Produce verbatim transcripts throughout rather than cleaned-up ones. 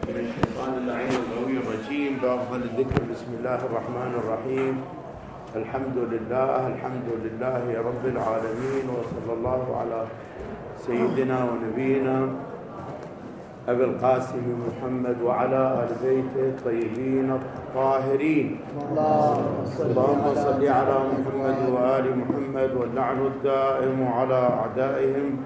من الشيطان اللعين القوي الرجيم. بأفضل الذكر بسم الله الرحمن الرحيم. الحمد لله الحمد لله رب العالمين، وصلى الله على سيدنا ونبينا أبي القاسم محمد وعلى آل بيته الطيبين الطاهرين. اللهم صل على محمد وآل محمد، واللعن الدائم على أعدائهم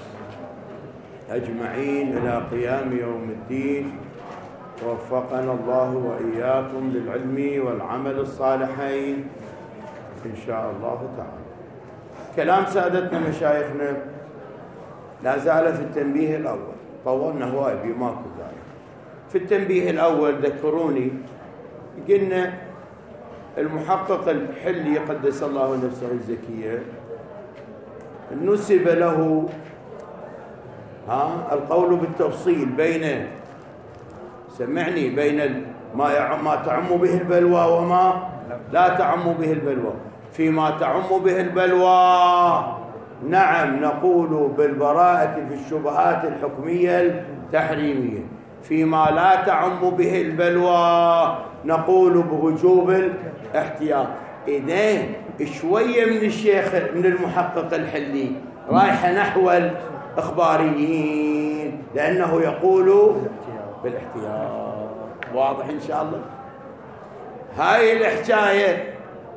أجمعين إلى قيام يوم الدين. وفقنا الله وإياكم للعلم والعمل الصالحين إن شاء الله تعالى. كلام سادتنا مشايخنا لا زال في التنبيه الأول، طولنا هواي بماكو ذلك. في التنبيه الأول ذكروني قلنا المحقق الحلي قدس الله نفسه الزكية نسب له ها القول بالتفصيل بين سمعني بين ما ما تعم به البلوى وما لا تعم به البلوى. فيما تعم به البلوى نعم نقول بالبراءة في الشبهات الحكمية التحريمية، فيما لا تعم به البلوى نقول بوجوب الاحتياط. إذن شوية من الشيخ من المحقق الحلي رايحة نحو الإخباريين، لأنه يقول بالاحتياط. واضح إن شاء الله؟ هاي الحكاية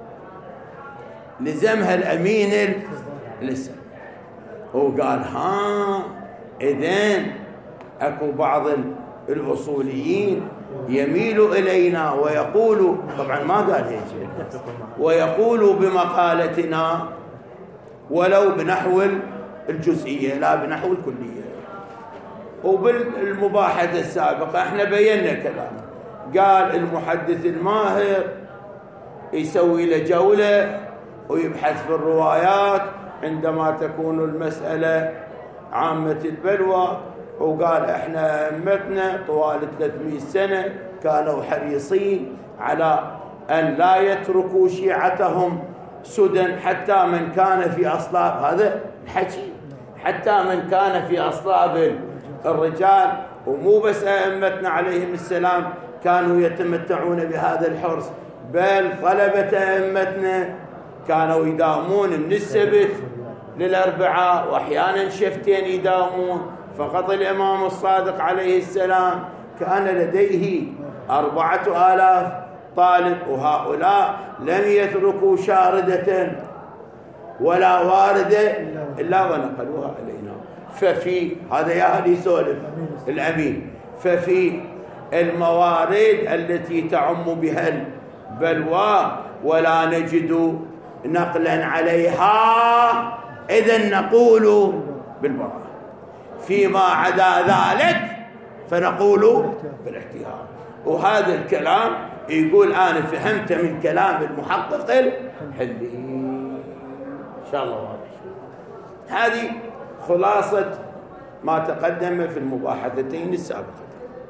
لزمها الأمين لسه وقال ها إذن أكو بعض الأصوليين يميل إلينا ويقول، طبعا ما قال هيك، ويقول بمقالتنا ولو بنحو الجزئية لا بنحو الكلية. وبالمباحثة السابقة احنا بينا كلام، قال المحدث الماهر يسوي له جولة ويبحث في الروايات عندما تكون المسألة عامة البلوى. وقال احنا أمتنا طوال ثلاثمئة سنة كانوا حريصين على أن لا يتركوا شيعتهم سدى حتى من كان في أصلاب، هذا الحكي، حتى من كان في أصلاب الرجال. ومو بس أئمتنا عليهم السلام كانوا يتمتعون بهذا الحرص، بل طلبة أئمتنا كانوا يداومون من السبت للأربعاء، وأحيانا شفتين يداومون. فقط الإمام الصادق عليه السلام كان لديه أربعة آلاف طالب، وهؤلاء لم يتركوا شاردة ولا واردة إلا ونقلوها إلينا. ففي هذا يا أهل يسولف الأمين، ففي الموارد التي تعم بها البلوى ولا نجد نقلا عليها إذن نقول بالبراءة، فيما عدا ذلك فنقول بالاحتياط. وهذا الكلام يقول أنا فهمت من كلام المحقق الحلي إن شاء الله واضح. هذه خلاصة ما تقدم في المباحثتين السابقتين.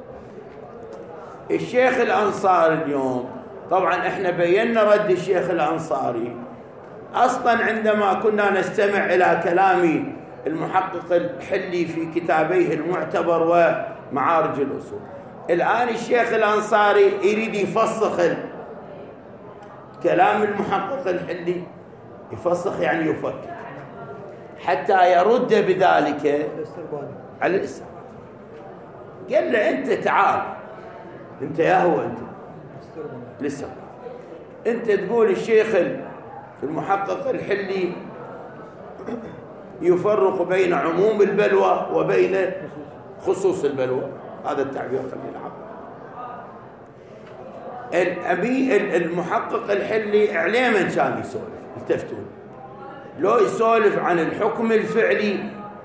الشيخ الأنصاري اليوم طبعا احنا بينا رد الشيخ الأنصاري أصلا عندما كنا نستمع إلى كلام المحقق الحلي في كتابيه المعتبر ومعارج الأصول. الآن الشيخ الأنصاري يريد يفسخ كلام المحقق الحلي، يفسخ يعني يفكك، حتى يرد بذلك على الاستقبال. قال له أنت تعال، أنت يا هو أنت لسه أنت تقول الشيخ المحقق الحلي يفرق بين عموم البلوى وبين خصوص البلوى، هذا التعبير خلينا نعبر. الأبي المحقق الحلي عليه من كان يسولف، التفتون لو يسولف عن الحكم الفعلي،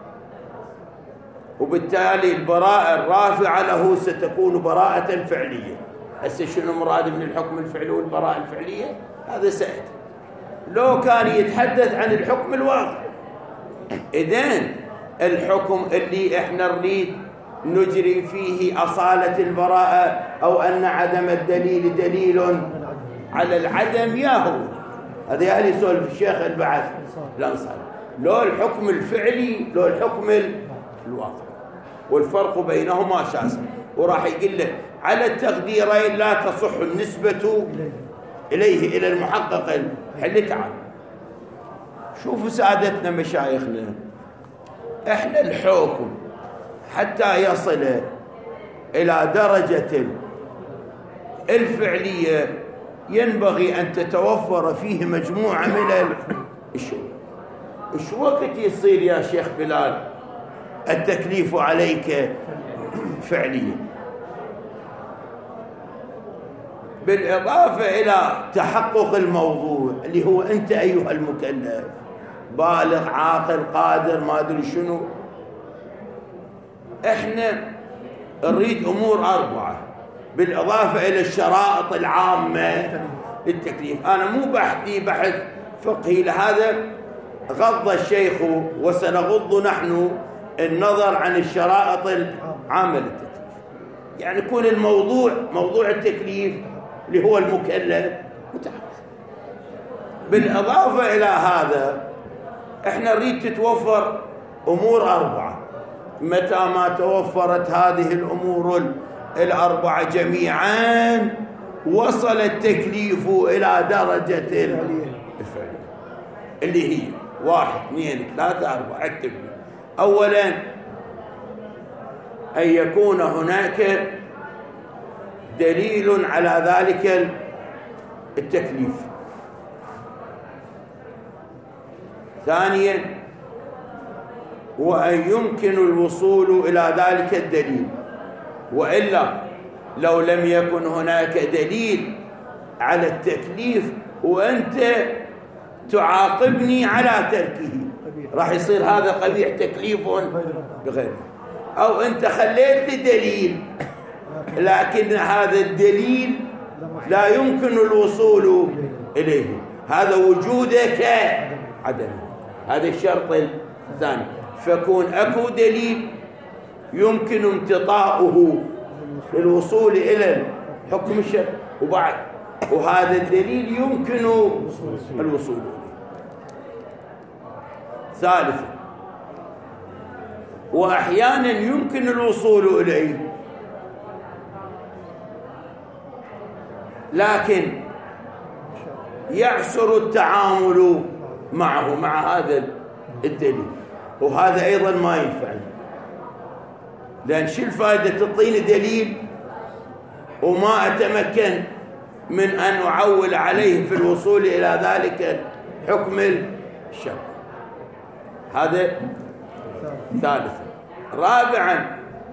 وبالتالي البراءة الرافعة له ستكون براءة فعلية. هسه شنو مراد من الحكم الفعلي والبراءة الفعلية؟ هذا سائد. لو كان يتحدث عن الحكم الواقع، إذن الحكم اللي احنا نريد نجري فيه أصالة البراءة أو أن عدم الدليل دليل على العدم، يا هو هذا يا أهل يسولف الشيخ البعث الأنصاري. لو الحكم الفعلي لو الحكم الواقع، والفرق بينهما شاسع. وراح يقول له على التقديرين لا تصح النسبة إليه إلى المحقق. حل تعال شوفوا سادتنا مشايخنا، احنا الحكم حتى يصل إلى درجة الفعلية ينبغي أن تتوفر فيه مجموعة من الشروط. ايش وقت يصير يا شيخ بلال التكليف عليك فعليا؟ بالإضافة إلى تحقق الموضوع اللي هو أنت أيها المكلف بالغ عاقل قادر ما أدري شنو. إحنا نريد أمور أربعة بالإضافة إلى الشرائط العامة للتكليف. أنا مو بحثي بحث فقهي، لهذا غض الشيخ وسنغض نحن النظر عن الشرائط العامة للتكليف، يعني يكون الموضوع موضوع التكليف اللي هو المكلف متحقق. بالإضافة إلى هذا إحنا نريد تتوفر أمور أربعة. متى ما توفرت هذه الأمور الأربعة جميعا وصل التكليف إلى درجة الفعل اللي هي واحد اثنين ثلاثة أربعة. اكتب. أولا أن يكون هناك دليل على ذلك التكليف. ثانيا وأن يمكن الوصول إلى ذلك الدليل، وإلا لو لم يكن هناك دليل على التكليف وأنت تعاقبني على تركه راح يصير هذا قبيح تكليف بغيره. أو أنت خليت لي دليل لكن هذا الدليل لا يمكن الوصول إليه، هذا وجودك عدم. هذا الشرط الثاني. فكون أكو دليل يمكن امتطاؤه للوصول إلى الحكم الشرعي، وبعد وهذا الدليل يمكن الوصول إليه. ثالثا وأحيانا يمكن الوصول إليه لكن يعسر التعامل معه مع هذا الدليل، وهذا أيضا ما ينفع. لأن شو الفائدة تعطيني دليل وما أتمكن من أن أعول عليه في الوصول إلى ذلك حكم الشرع؟ هذا ثالثا. رابعا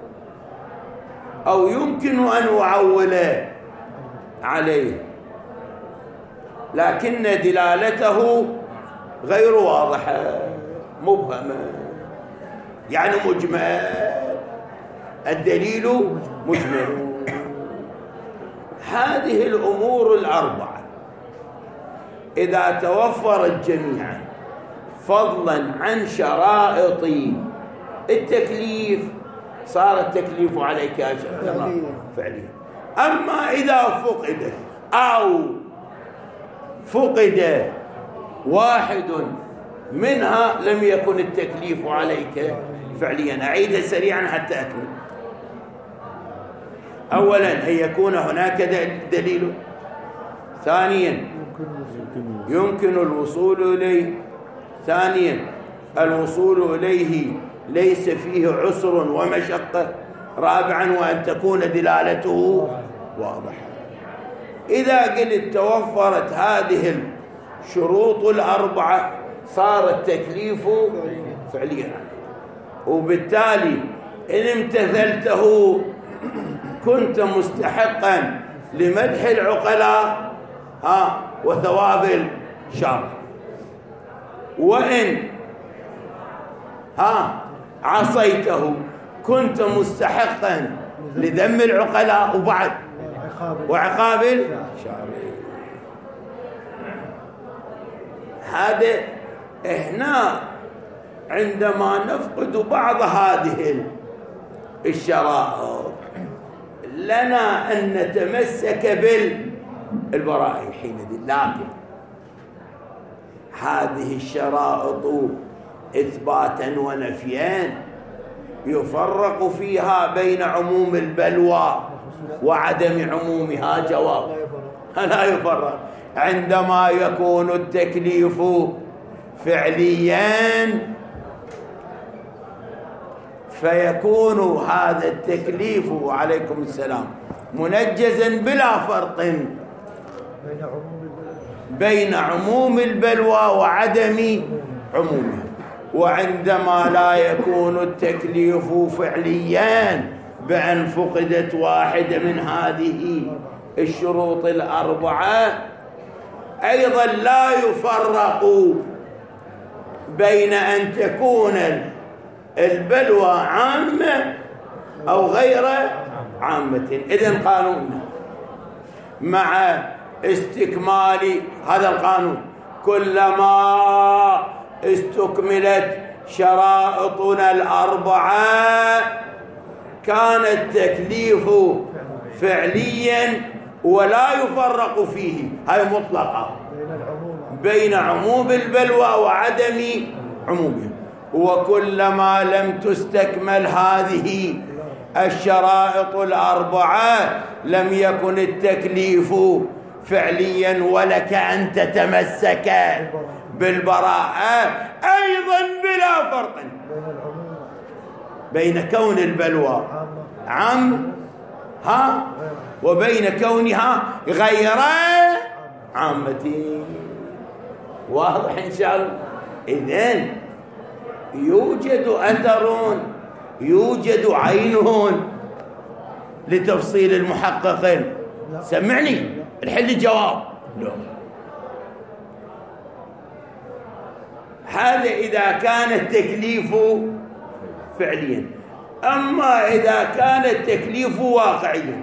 أو يمكن أن أعول عليه لكن دلالته غير واضحة مبهمة، يعني مجمل، الدليل مجمل. هذه الأمور الأربعة إذا توفرت جميعا فضلا عن شرائط التكليف صار التكليف عليك يا شيخ فعليا. أما إذا فقد أو فقد واحد منها لم يكن التكليف عليك فعليا. أعيدها سريعا حتى أكمل. أولا أن يكون هناك دليل. ثانيا يمكن الوصول إليه. ثانيا الوصول إليه ليس فيه عسر ومشقة. رابعا وأن تكون دلالته واضحة. إذا قلت توفرت هذه الشروط الأربعة صار التكليف فعليا، وبالتالي إن امتثلته كنت مستحقا لمدح العقلاء ها وثواب الشرع، وإن ها عصيته كنت مستحقا لذم العقلاء وبعد وعقاب الشرع. هذا هنا عندما نفقد بعض هذه الشرائط لنا أن نتمسك بالبراءة حينئذ. لكن هذه الشرائط إثباتا ونفيا يفرق فيها بين عموم البلوى وعدم عمومها؟ جواب: لا يفرق. عندما يكون التكليف فعليا فيكون هذا التكليف، وعليكم السلام، منجزا بلا فرق بين عموم البلوى وعدم عمومها. وعندما لا يكون التكليف فعليا بأن فقدت واحدة من هذه الشروط الأربعة أيضا لا يفرق بين أن تكون البلوى عامة أو غير عامة. إذن قانوننا مع استكمال هذا القانون كلما استكملت شرائطنا الأربعة كان التكليف فعليا ولا يفرق فيه، هاي مطلقة، بين عموم البلوى وعدم عمومها. وكلما لم تستكمل هذه الشرائط الأربعة لم يكن التكليف فعليا، ولك أن تتمسك بالبراءة أيضا بلا فرق بين كون البلوى عام ها وبين كونها غير عامة. واضح إن شاء الله؟ إذن يوجد أثر، يوجد عين لتفصيل المحققين. سمعني الحل الجواب. لا. هذا إذا كان التكليف فعليا. أما إذا كان التكليف واقعيا،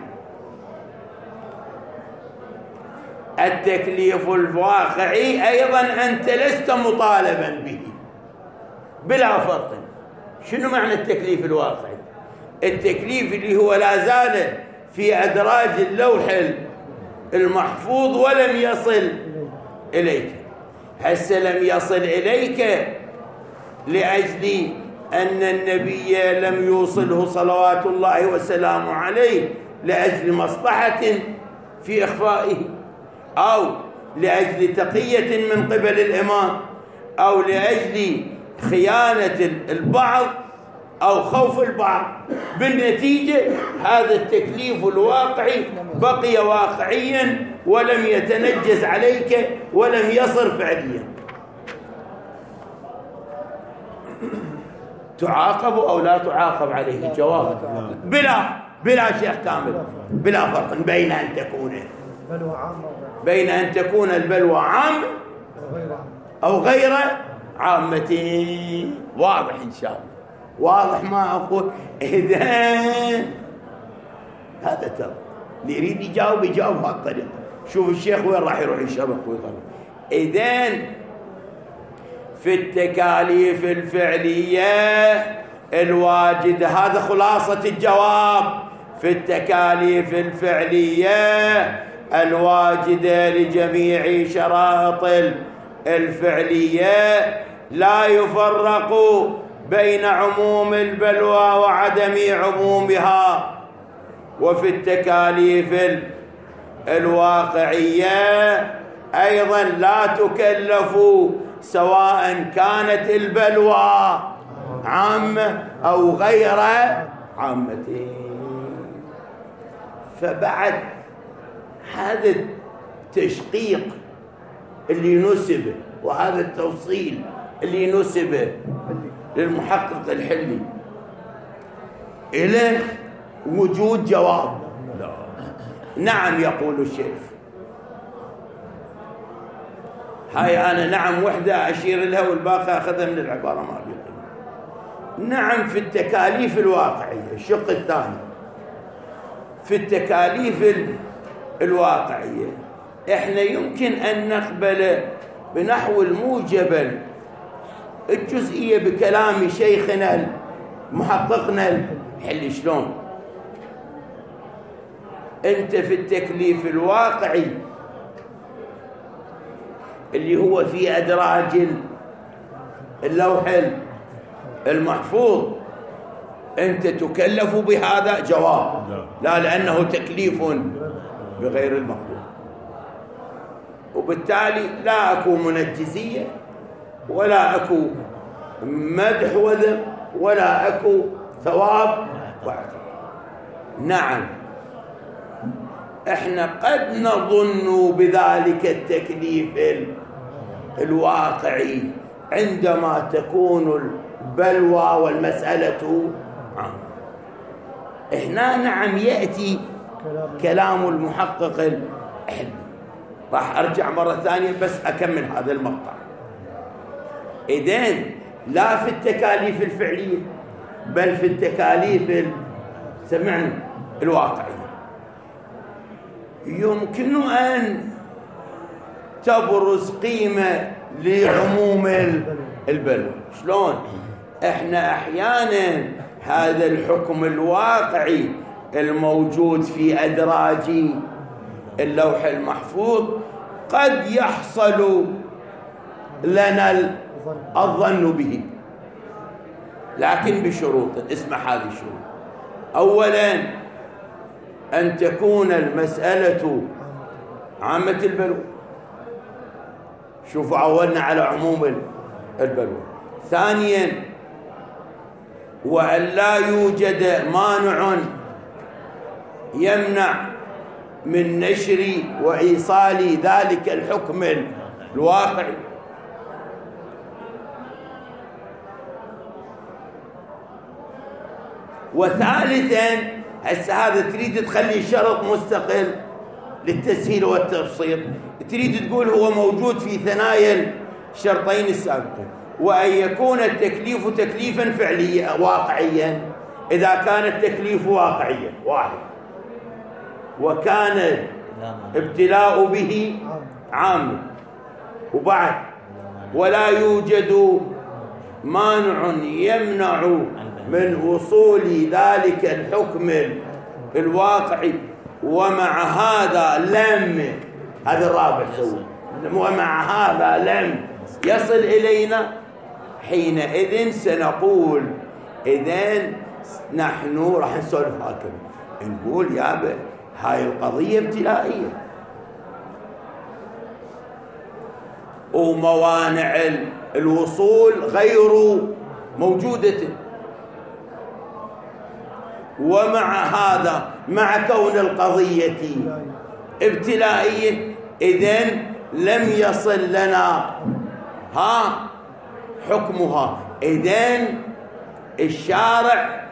التكليف الواقعي أيضا أنت لست مطالبا به بلا فرق. شنو معنى التكليف الواقعي؟ التكليف اللي هو لا زال في أدراج اللوح المحفوظ ولم يصل إليك. هسه لم يصل إليك لأجل أن النبي لم يوصله صلوات الله وسلامه عليه لأجل مصلحة في إخفائه، أو لأجل تقية من قبل الإمام، أو لأجل خيانة البعض أو خوف البعض. بالنتيجة هذا التكليف الواقعي بقي واقعيا ولم يتنجز عليك ولم يصر فعليا. تعاقب أو لا تعاقب عليه؟ جواب: بلا بلا شيخ كامل، بلا فرق بين أن تكون بين أن تكون البلوى عام أو غير عامة. واضح إن شاء الله؟ واضح ما أقول؟ إذن هذا ترى اللي يريد يجاوب يجاوب بهالطريقة. شوف الشيخ وين راح يروح يشرح ويطلع. إذن في التكاليف الفعلية الواجدة، هذا خلاصة الجواب، في التكاليف الفعلية الواجدة لجميع شرائط الفعلية لا يفرق بين عموم البلوى وعدم عمومها. وفي التكاليف الواقعية أيضا لا تكلف سواء كانت البلوى عامة أو غير عامة. فبعد هذا التشقيق اللي نسبه وهذا التفصيل اللي نسبه للمحقق الحلي إلى وجود جواب. لا. نعم يقول الشيخ. هاي أنا نعم وحدة أشير لها والباقي أخذها من العبارة ما بيقول. نعم في التكاليف الواقعية. الشق الثاني في التكاليف الواقعية إحنا يمكن أن نقبل بنحو الموجب الجزئية بكلام شيخنا محققنا الحلي. شلون؟ أنت في التكليف الواقعي اللي هو في أدراج اللوح المحفوظ أنت تكلف بهذا؟ جواب لا، لأنه تكليف بغير المقدور، وبالتالي لا أكو منجزية ولا أكو مدح وذم ولا أكو ثواب وعقاب. نعم، احنا قد نظن بذلك التكليف الواقعي عندما تكون البلوى والمسألة عامة. هنا نعم يأتي كلام المحقق الحلمي. راح أرجع مرة ثانية بس أكمل هذا المقطع. إذن لا في التكاليف الفعلية بل في التكاليف سمعنا الواقعية يمكن أن تبرز قيمة لعموم البلوى. شلون؟ احنا احيانا هذا الحكم الواقعي الموجود في أدراج اللوح المحفوظ قد يحصل لنا الظن به، لكن بشروط. اسمع هذه الشروط. أولا أن تكون المسألة عامة البلوى. شوفوا عولنا على عموم البلوى. ثانيا وأن لا يوجد مانع يمنع من نشر وإيصال ذلك الحكم الواقعي. وثالثا هسه هذا تريد تخلي شرط مستقل للتسهيل والتبسيط، تريد تقول هو موجود في ثنايا الشرطين السابقين، وأن يكون التكليف تكليفا فعليا واقعيا إذا كان التكليف واقعيا واحد، وكان ابتلاء به عام، وبعد ولا يوجد مانع يمنع من وصول ذلك الحكم الواقعي، ومع هذا لم، هذا الرابع سوى، ومع هذا لم يصل إلينا. حينئذ سنقول إذن نحن راح نسولف هكذا، نقول يابا هاي القضية ابتلائية وموانع الوصول غير موجودة، ومع هذا مع كون القضية ابتلائية إذن لم يصل لنا ها حكمها. إذن الشارع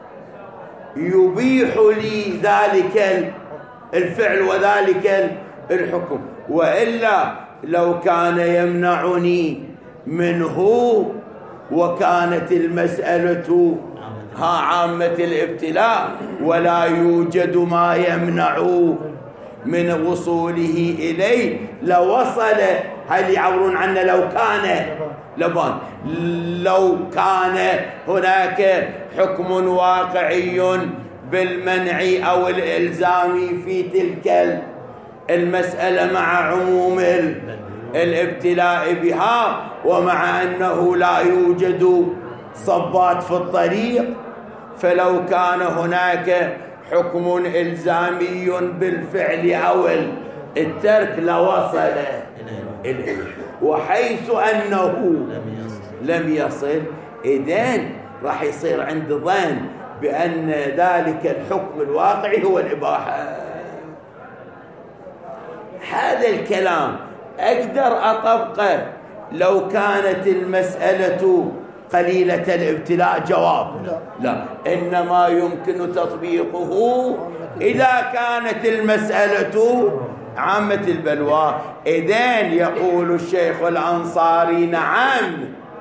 يبيح لي ذلك الفعل وذلك الحكم، وإلا لو كان يمنعني منه وكانت المسألة ها عامة الابتلاء ولا يوجد ما يمنع من وصوله إليه لوصل. هل يعبرون عنا لو كان لبان لو كان هناك حكم واقعي بالمنع أو الإلزام في تلك المسألة مع عموم الابتلاء بها، ومع أنه لا يوجد صبات في الطريق، فلو كان هناك حكم إلزامي بالفعل أو الترك لوصل إليه، وحيث أنه لم يصل إذن راح يصير عند ظن بأن ذلك الحكم الواقعي هو الإباحة. هذا الكلام أقدر أطبقه لو كانت المسألة قليلة الابتلاء؟ جواب لا، إنما يمكن تطبيقه إذا كانت المسألة عامة البلوى. إذن يقول الشيخ الأنصاري نعم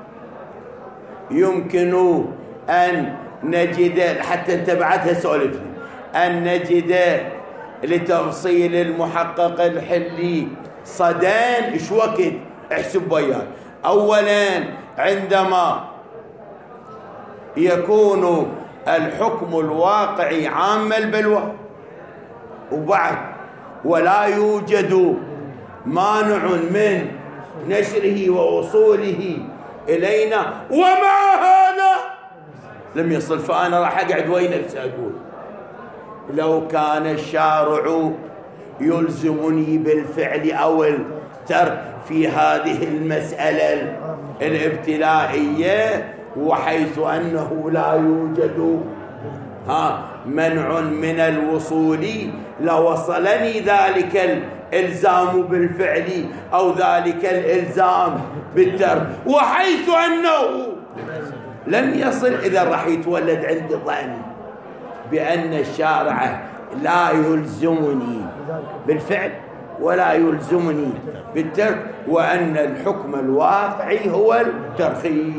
يمكن أن نجد، حتى انت بعدها سولفني، أن نجد لتفصيل المحقق الحلي صدان. إيش وقت؟ احسب وياي. أولا عندما يكون الحكم الواقعي عام البلوى، وبعد ولا يوجد مانع من نشره ووصوله إلينا، ومع هذا لم يصل. فأنا راح أقعد وين نفسي أقول لو كان الشارع يلزمني بالفعل أو الترك في هذه المسألة الابتلائية، وحيث أنه لا يوجد ها منع من الوصول لوصلني ذلك الإلزام بالفعل أو ذلك الإلزام بالترك، وحيث أنه لم يصل إذا راح يتولد عندي ظن بأن الشارع لا يلزمني بالفعل ولا يلزمني بالترك، وأن الحكم الواقعي هو الترخيص.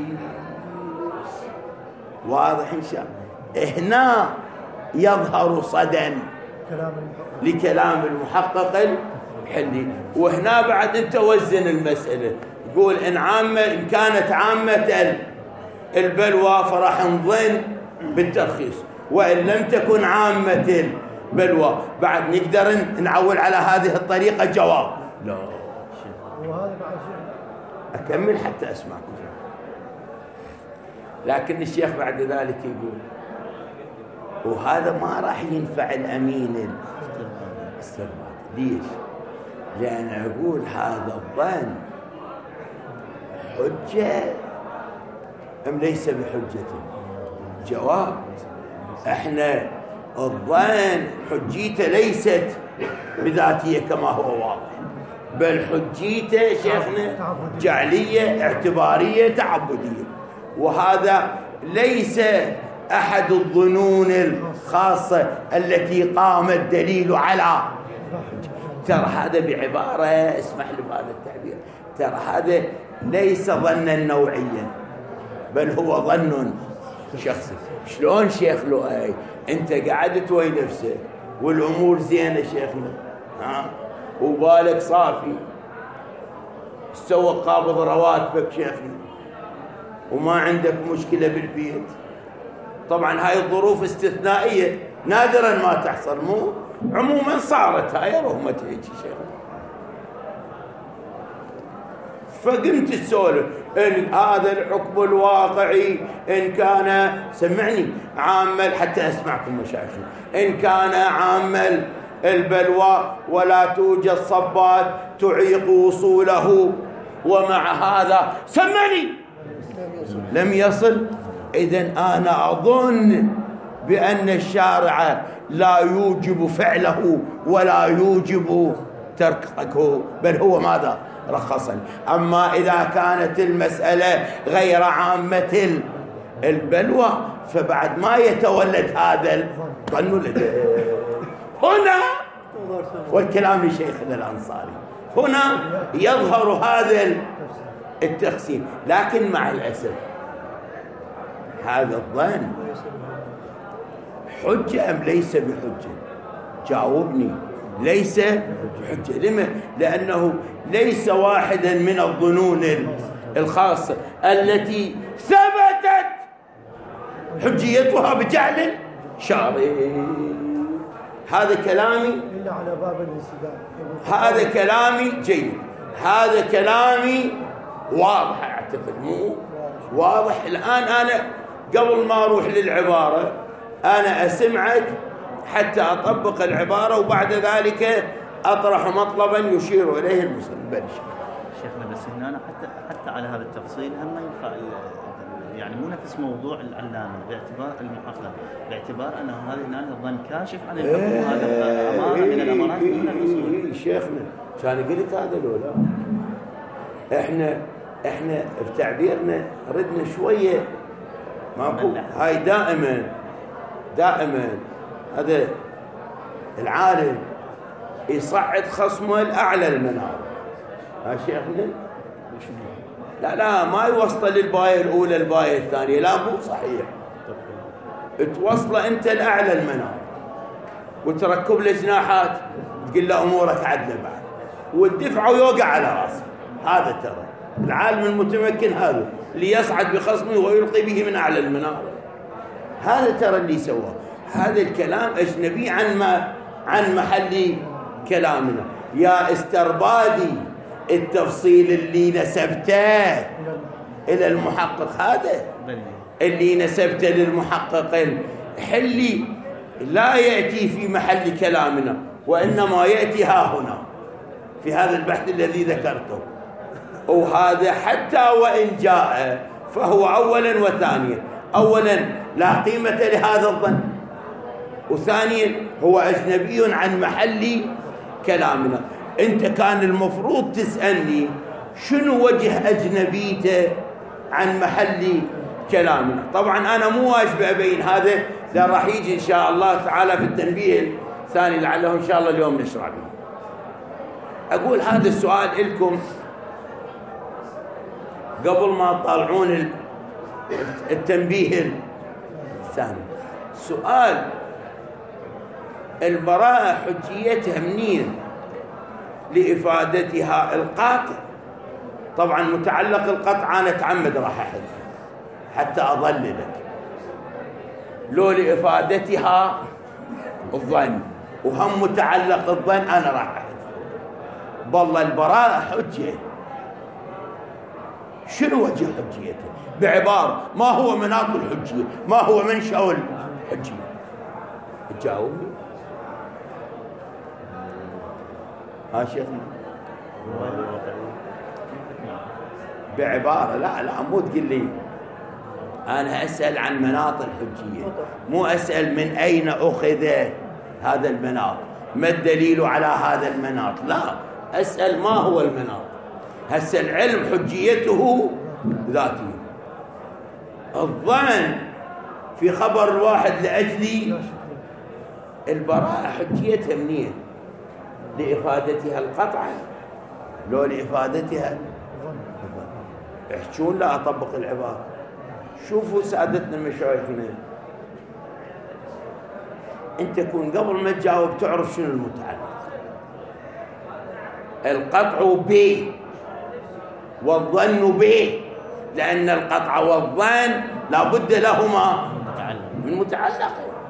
واضح إن شاء الله؟ هنا يظهر صدى لكلام المحقق الحلي. وهنا بعد انت وزن المسألة، يقول إن عامة إن كانت عامة البلوى فراح نظن بالترخيص، وإن لم تكن عامة البلوى بعد نقدر نعول على هذه الطريقة جواب. لا أكمل حتى أسمعكم. لكن الشيخ بعد ذلك يقول وهذا ما راح ينفع الأمين الاسترباط. ليش؟ لأن أقول هذا الظن حجة أم ليس بحجة؟ جواب احنا الظن حجيته ليست بذاتية كما هو واضح، بل حجيته شيخنا جعلية اعتبارية تعبدية، وهذا ليس أحد الظنون الخاصة التي قام الدليل على. ترى هذا بعبارة اسمح لي بهذا التعبير، ترى هذا ليس ظنا نوعيا بل هو ظن شخصي. شلون شيخ لؤي انت قعدت وين نفسك والامور زينه شيخنا ها وبالك صافي استوى قابض رواتبك شيخنا وما عندك مشكله بالبيت. طبعا هاي الظروف استثنائيه نادرا ما تحصل، مو عموما صارت هاي رغم هيك شيخنا. فقمت تسولف إن هذا الحكم الواقعي إن كان سمعني عامل حتى أسمعكم مشايخنا، إن كان عامل البلوى ولا توجد صبات تعيق وصوله، ومع هذا سمعني لم يصل. إذن أنا أظن بأن الشارع لا يوجب فعله ولا يوجب تركه، بل هو ماذا؟ رخصا. أما إذا كانت المسألة غير عامة البلوى فبعد ما يتولد هذا الظن هنا، والكلام لشيخنا الأنصاري، هنا يظهر هذا التقسيم. لكن مع الأسف هذا الظن حجة أم ليس بحجة؟ جاوبني. ليس بحجة. لما؟ لأنه ليس واحدا من الظنون الخاصة التي ثبتت حجيتها بجعل شرعي. هذا كلامي على باب الاستدلال. هذا كلامي جيد، هذا كلامي واضح أعتقد مو واضح. الآن أنا قبل ما أروح للعبارة أنا أسمعك حتى أطبق العبارة، وبعد ذلك أطرح مطلبا يشير إليه المسلم. بل شيخنا بس هنا أنا حتى حتى على هذا التفصيل هم ما ينفع يعني مو نفس موضوع العلامة باعتبار المحقق، باعتبار أنه هذا هنا الظن كاشف عن الحكم، وهذا أمارة من الأمارات من الأصول. إيه شيخنا كان قلت هذا لولا إحنا إحنا بتعبيرنا ردنا شوية ماكو. هاي دائما دائما هذا العالم يصعد خصمه الأعلى المنار. ها شيخنا لا لا ما يوصل للباية الأولى الباية الثانية، لا مو صحيح. توصله أنت الأعلى المنار وتركب له جناحات تقول له أمورك عدلة بعد والدفع ويوقع على راسه. هذا ترى العالم المتمكن هذا اللي يصعد بخصمه ويلقي به من أعلى المنار. هذا ترى اللي سواه. هذا الكلام أجنبي عن ما عن محل كلامنا. يا استربادي التفصيل اللي نسبته إلى المحقق هذا اللي نسبته للمحقق الحلي لا يأتي في محل كلامنا، وإنما يأتي ها هنا في هذا البحث الذي ذكرته. وهذا حتى وإن جاء فهو أولا وثانيا، أولا لا قيمة لهذا الظن، وثانيا هو أجنبي عن محل كلامنا. أنت كان المفروض تسألني شنو وجه أجنبيته عن محل كلامنا. طبعا أنا مو واجب أبين هذا، ده راح يجي إن شاء الله تعالى في التنبيه الثاني لعله إن شاء الله اليوم نشرع به. أقول هذا السؤال لكم قبل ما تطلعون التنبيه الثاني. سؤال البراءة حجيتها منين لإفادتها القاطع؟ طبعا متعلق القطع أنا أتعمد راح أحذف حتى أضللك، لو لإفادتها الظن وهم متعلق الظن أنا راح أحذف. بالله البراءة حجة، شنو وجه حجيته؟ بعبارة ما هو مناط الحجية؟ ما هو منشأ الحجية؟ تجاوبني ها شيخنا بعبارة. لا لا مو تقول لي أنا أسأل عن مناط الحجية، مو أسأل من أين أخذ هذا المناط، ما الدليل على هذا المناط، لا أسأل ما هو المناط. هسه العلم حجيته ذاتي، الظن في خبر الواحد لأجل البراءة حجيتها منين؟ لإفادتها القطع لو لإفادتها احجون لا أطبق العبارة. شوفوا سادتنا مشايخنا، انت كون قبل ما تجاوب تعرف شنو المتعلق. القطع به والظن به، لأن القطع والظن لا بد لهما من متعلق.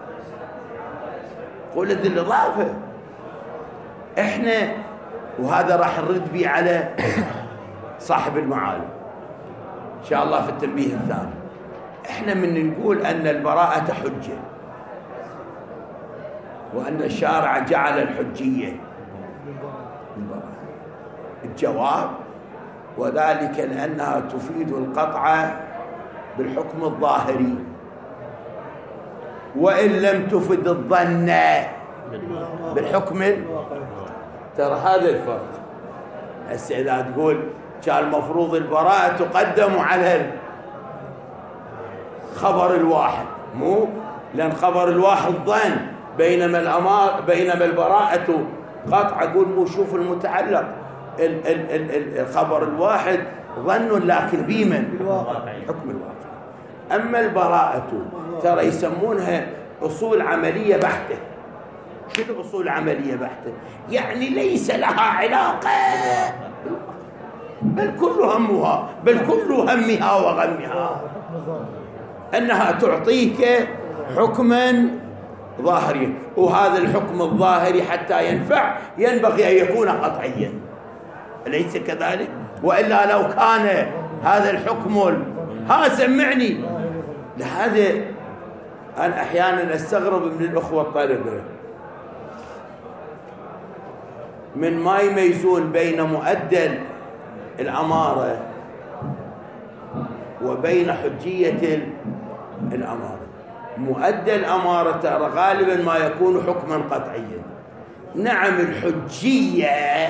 قول ذي الإضافة احنا، وهذا راح نرد به على صاحب المعالم إن شاء الله في التنبيه الثاني. احنا من نقول أن البراءة حجة وأن الشارع جعل الحجية الجواب، وذلك لأنها تفيد القطع بالحكم الظاهري، وإن لم تفد الظن بالحكم. ترى هذا الفرق. هسه إذا تقول كان المفروض البراءة تقدم على خبر الواحد، مو لأن خبر الواحد ظن، بينما الأمار بينما البراءة قطع. أقول مو شوف المتعلق ال ال ال الخبر الواحد ظن لكن بمن؟ حكم الواقع. أما البراءة ترى يسمونها أصول عملية بحتة. شنو أصول عملية بحتة؟ يعني ليس لها علاقة بل كل همها بل كل همها وغمها أنها تعطيك حكما ظاهريا، وهذا الحكم الظاهري حتى ينفع ينبغي أن يكون قطعيا، أليس كذلك؟ وإلا لو كان هذا الحكم ها سمعني. لهذا أنا أحيانا أستغرب من الأخوة الطلبة من ما يميزون بين مؤدل الأمارة وبين حجية الأمارة. مؤدل الأمارة ترى غالبا ما يكون حكما قطعيا. نعم الحجية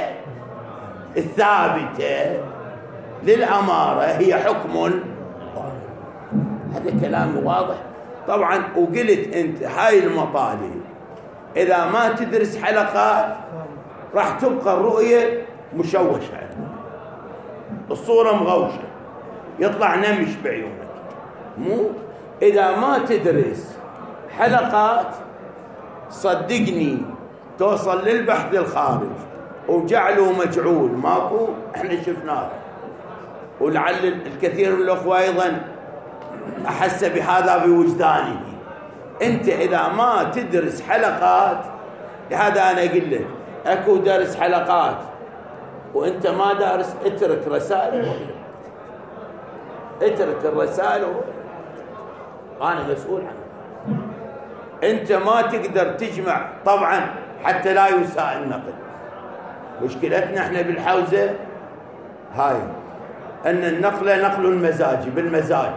الثابتة للأمارة هي حكم، هذا كلام واضح طبعا. وقلت أنت هاي المطالب إذا ما تدرس حلقات راح تبقى الرؤية مشوشة، الصورة مغوشة، يطلع نمش بعيونك. مو إذا ما تدرس حلقات صدقني توصل للبحث الخارج وجعله مجعول ماكو، احنا شفناه، ولعل الكثير من الأخوة أيضا أحس بهذا بوجدانه. أنت إذا ما تدرس حلقات، لهذا أنا أقول لك أكو درس حلقات وأنت ما دارس، اترك رسائل اترك الرسائل أنا مسؤول عنه. أنت ما تقدر تجمع طبعا حتى لا يساء النقل. مشكلتنا احنا بالحوزة هاي أن النقل نقل المزاجي بالمزاج.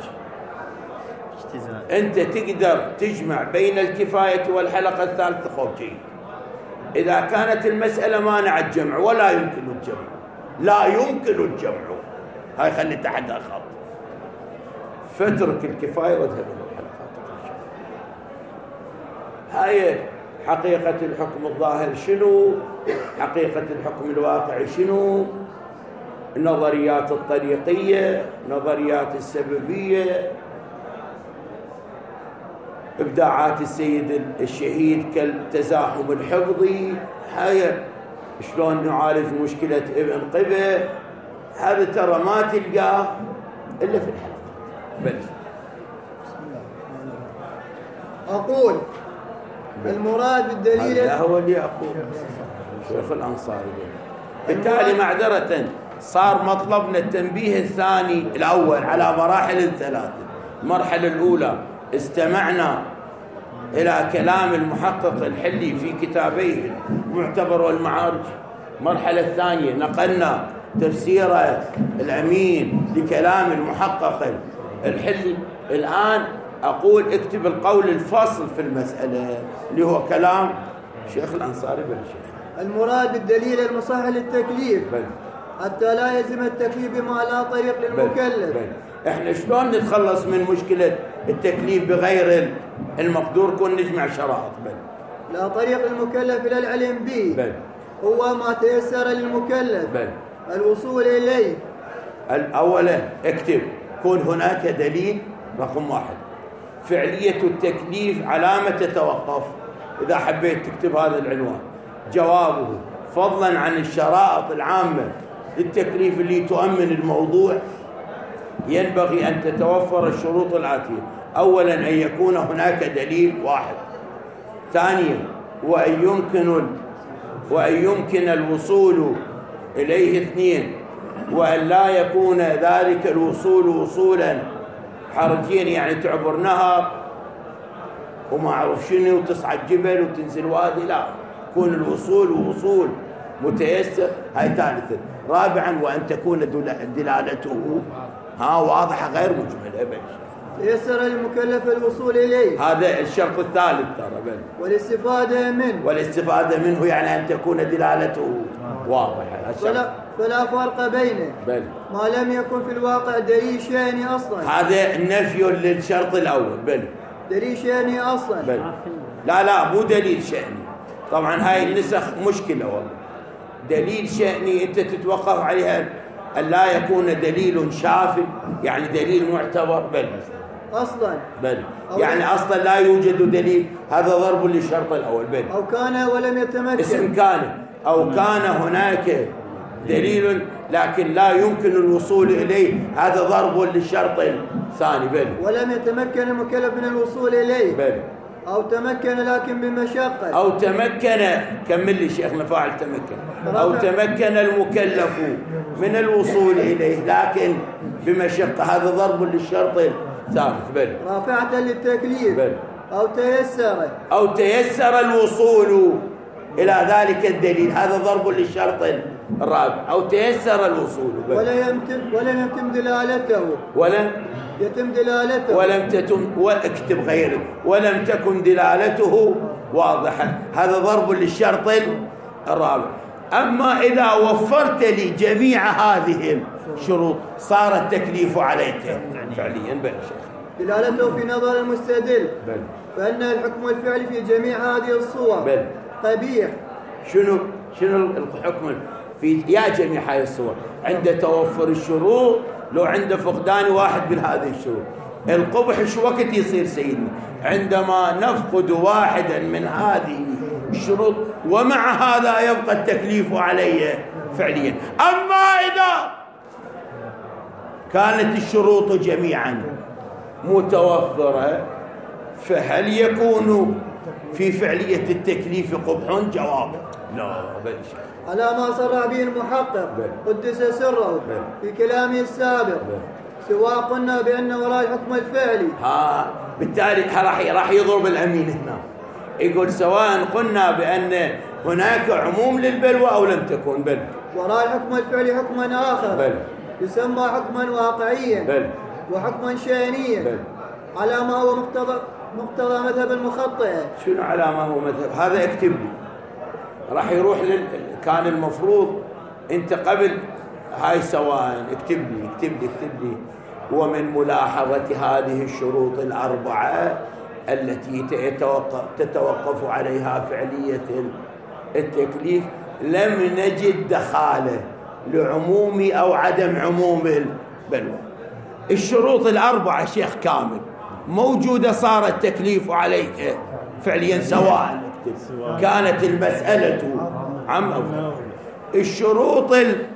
أنت تقدر تجمع بين الكفاية والحلقة الثالثة خوف جيد. إذا كانت المسألة مانع الجمع ولا يمكن الجمع، لا يمكن الجمع، هاي خلي تحت خط، فاترك الكفاية واذهب إلى الحلقات. هاي حقيقة الحكم الظاهر شنو، حقيقة الحكم الواقعي شنو، النظريات الطريقية، نظريات السببية، إبداعات السيد الشهيد كالتزاحم الحفظي. هاي شلون نعالج مشكلة ابن قبة، هذا ترى ما تلقاه إلا في الحلقة. بل أقول المراد بالدليل هذا هو اللي أقول شيخ الأنصاري. بالتالي معذرة صار مطلبنا التنبيه الثاني الأول على مراحل الثلاثة. المرحلة الأولى استمعنا إلى كلام المحقق الحلي في كتابيه المعتبر والمعارج. المرحلة الثانية نقلنا تفسير الأمين لكلام المحقق الحلي. الآن أقول اكتب القول الفصل في المسألة اللي هو كلام شيخ الأنصاري بن شيخ. المراد بالدليل المصح للتكليف بل. حتى لا يلزم التكليف بما لا طريق للمكلف. بل. بل. احنا شلون نتخلص من مشكلة التكليف بغير المقدور كون نجمع شرائط؟ بل لا طريق للمكلف إلى العلم به بل. هو ما تيسر للمكلف بل. الوصول إليه. الأولى اكتب كون هناك دليل رقم واحد. فعلية التكليف على ما تتوقف. إذا حبيت تكتب هذا العنوان. جوابه فضلا عن الشرائط العامة للتكليف اللي تؤمن الموضوع ينبغي أن تتوفر الشروط الآتية. أولا أن يكون هناك دليل واحد. ثانيا وأن يمكن وأن يمكن الوصول إليه اثنين. وأن لا يكون ذلك الوصول وصولا حرجيا يعني تعبر نهر وما أعرف شنو وتصعد جبل وتنزل وادي، لا، يكون الوصول ووصول متيسر. هاي ثالثا. رابعا وأن تكون دلالته ها واضحة غير مجملة. بل يسر المكلف الوصول إليه، هذا الشرط الثالث ترى. بل والاستفادة منه. والاستفادة منه يعني أن تكون دلالته واضحة. فلا, فلا فرق بينه بل ما لم يكن في الواقع دليل شأني أصلا. هذا النفي للشرط الأول. بل دليل شأني أصلا. بل لا لا مو دليل شأني. طبعا هاي النسخ مشكلة والله. دليل شأني أنت تتوقف عليها أن لا يكون دليل شافي يعني دليل معتبر. بل أصلا بل يعني أصلا لا يوجد دليل، هذا ضرب للشرط الأول. بل أو كان ولم يتمكن. اسم كان أو كان هناك دليل لكن لا يمكن الوصول إليه، هذا ضرب للشرط الثاني. بل ولم يتمكن المكلف من الوصول إليه. بل أو تمكن لكن بمشقة. أو تمكن كمل لي شيخنا فاعل تمكن. أو تمكن المكلف من الوصول إليه لكن بمشقة، هذا ضرب للشرط الثالث. بل رافعة للتكليف. بل أو تيسر أو تيسر الوصول إلى ذلك الدليل، هذا ضرب للشرط الرابع. أو تيسر الوصول. بل ولا يمتم ولم يتم دلالته. ولم يتم دلالته. ولم تتم واكتب غيره ولم تكن دلالته واضحة، هذا ضرب للشرط الرابع. أما إذا وفرت لي جميع هذه الشروط صار التكليف عليك فعليا. بل دلالته في نظر المستدل. بل فإن الحكم الفعلي في جميع هذه الصور بل قبيح. شنو شنو الحكم في يا جميع هذه الصور؟ عند توفر الشروط، لو عند فقدان واحد من هذه الشروط. القبح شو وقت يصير سيدنا؟ عندما نفقد واحدا من هذه الشروط ومع هذا يبقى التكليف عليه فعليا. أما إذا كانت الشروط جميعا متوفرة فهل يكون في فعلية التكليف قبح؟ جواب لا. بل على ما صرح به المحقق قدس سره في كلامه السابق، سواء قلنا بأن وراء الحكم الفعلي ها بالتالي راح راح يضرب الأمين هنا، يقول سواء قلنا بأن هناك عموم للبلوى أو لم تكن. بل وراء الحكم الفعلي حكما آخر بل يسمى حكما واقعيا بل وحكما شأنيا بل على ما هو مقتضى مقتضى مذهب المخطئة. شنو على ما هو مذهب؟ هذا اكتب لي، راح يروح لل... كان المفروض انت قبل هاي سواء اكتب لي اكتب لي اكتب لي ومن ملاحظة هذه الشروط الأربعة التي تتوقف, تتوقف عليها فعلية التكليف لم نجد دخالة لعموم أو عدم عموم البلوى. الشروط الأربعة شيخ كامل موجودة، صار التكليف عليك فعليا سواء كانت المسألة عم أو الشروط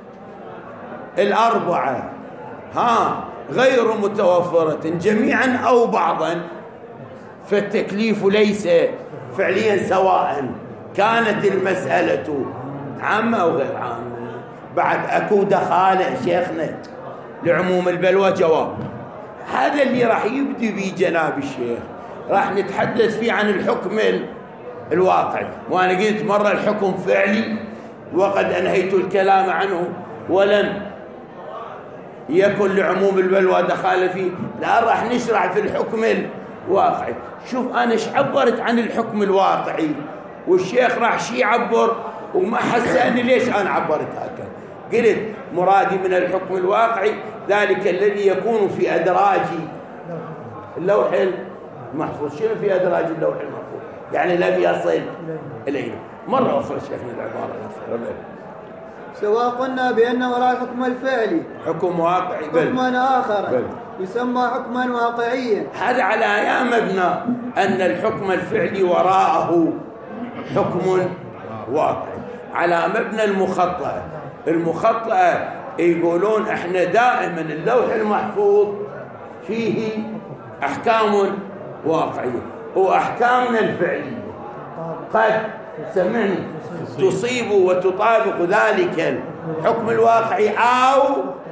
الأربعة ها غير متوفرة جميعا أو بعضا، فالتكليف ليس فعليا سواء كانت المسألة عامة أو غير عامة. بعد أكو دخالة شيخنا لعموم البلوى. جواب هذا اللي راح يبدي به جناب الشيخ، راح نتحدث فيه عن الحكم الواقعي. وأنا قلت مرة الحكم فعلي وقد أنهيت الكلام عنه ولم يكن لعموم البلوى دخال فيه. الآن راح نشرع في الحكم الواقعي. شوف أنا ايش عبرت عن الحكم الواقعي والشيخ راح شي يعبر وما حسأني ليش أنا عبرت هكذا. قلت مرادي من الحكم الواقعي ذلك الذي يكون في أدراج اللوح المحفوظ. شنو في أدراج اللوح المحفوظ؟ يعني لم يصل إلينا. مرة أخرى شيخنا العبارة الأخرى. سواء قلنا بأن وراء الحكم الفعلي حكم واقعي بل حكما آخر بل يسمى حكما واقعيا. هذا على أيام مبنى أن الحكم الفعلي وراءه حكم واقعي. على مبنى المخطئة، المخطئة يقولون احنا دائما اللوح المحفوظ فيه أحكام واقعية وأحكامنا الفعلية قد سمعني تصيب وتطابق ذلك الحكم الواقعي أو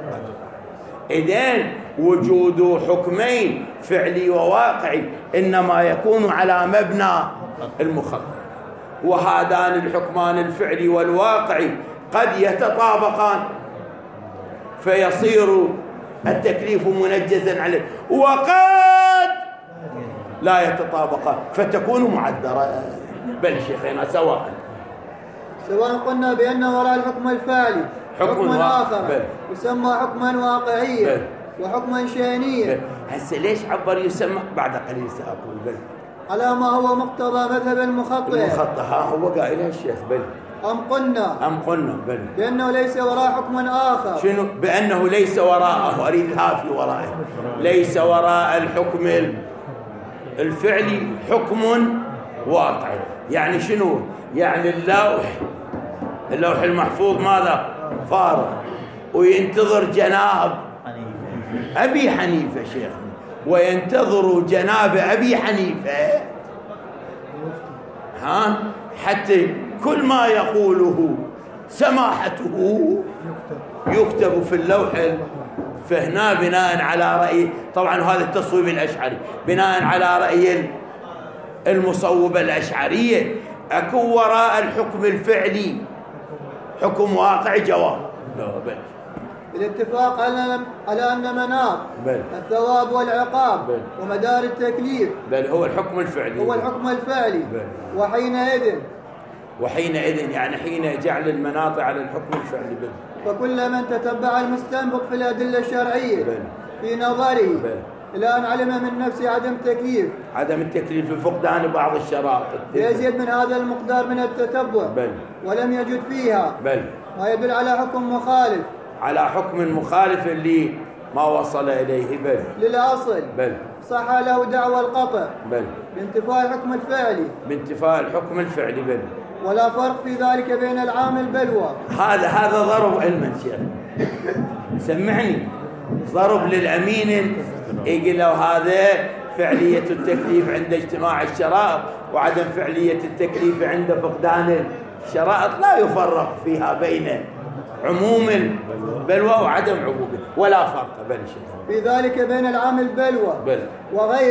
إذن وجود حكمين فعلي وواقعي إنما يكون على مبنى المخطئ. وهذان الحكمان الفعلي والواقعي قد يتطابقان فيصير التكليف منجزا عليه، وقد لا يتطابقان فتكون معذرة. بل شيخنا سواء سواء قلنا بأن وراء الحكم الفعلي حكم آخر بل. يسمى حكما واقعيا بل. وحكما شأنيا. هسه ليش عبر يسمى؟ بعد قليل سأقول بل على ما هو مقتضى مذهب المخطئ. المخطئ ها هو قائلها الشيخ. بل أم قلنا أم قلنا بل بأنه ليس وراء حكم آخر. شنو؟ بأنه ليس وراءه، أريد الهافي وراءه، ليس وراء الحكم الفعلي حكم واقعي. يعني شنو؟ يعني اللوح اللوح المحفوظ ماذا؟ فارغ وينتظر جناب أبي حنيفة شيخنا، وينتظر جناب أبي حنيفة ها حتى كل ما يقوله سماحته يكتب في اللوح. فهنا بناء على رأي، طبعا هذا التصويب الأشعري، بناء على رأي المصوبة الأشعرية أكو وراء الحكم الفعلي حكم واقع. جواب بل. الاتفاق على أن مناط الثواب والعقاب بل. ومدار التكليف بل هو الحكم الفعلي هو الحكم الفعلي بل. وحينئذ وحينئذ يعني حين جعل المناط على الحكم الفعلي. بل. فكل من تتبع المستنبط في الأدلة الشرعية بل. في نظره بل. إلى أن علم من نفسه عدم تكليف عدم التكليف لفقدان بعض الشرائط يزيد من هذا المقدار من التتبع بل. ولم يجد فيها بل. ما يدل على حكم مخالف على حكم مخالف اللي ما وصل إليه بل. للأصل بل. صح له دعوى القطع بل. بانتفاء الحكم الفعلي بانتفاء الحكم الفعلي. بل. ولا فرق في ذلك بين العام البلوى. هذا هذا ضرب علما شيخ سمعني، ضرب للأمين يقول له هذا فعلية التكليف عند اجتماع الشرائط وعدم فعلية التكليف عند فقدان الشرائط، لا يفرق فيها بين عموم البلوى وعدم عموم ولا فرق. بل شيخ في ذلك بين العام البلوى بل. وغيره